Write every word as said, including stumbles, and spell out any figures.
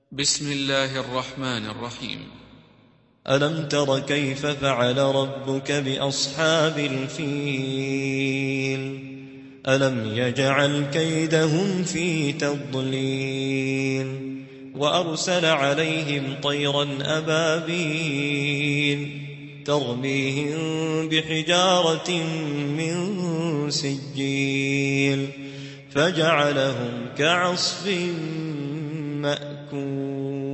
بسم الله الرحمن الرحيم. ألم تر كيف فعل ربك بأصحاب الفيل ألم يجعل كيدهم في تضليل وأرسل عليهم طيرا أبابيل ترميهم بحجارة من سجيل فجعلهم كعصف مأكول.